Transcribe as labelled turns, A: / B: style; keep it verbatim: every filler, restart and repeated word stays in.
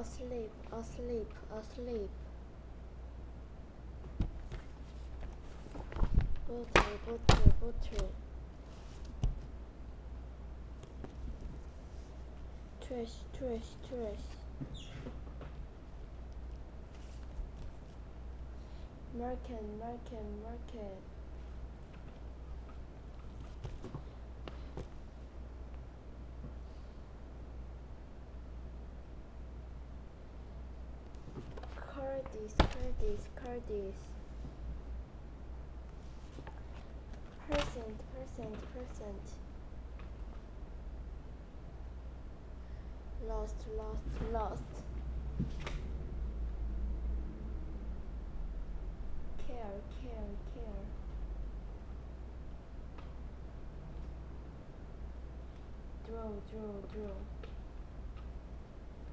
A: asleep, asleep, asleep. Bottle, bottle, bottle. Trash, trash, trash. Market, market, market. Cardis, cardis, cardis. Percent, percent, percent. Lost, lost, lost. Care, care, care. Draw, draw, draw.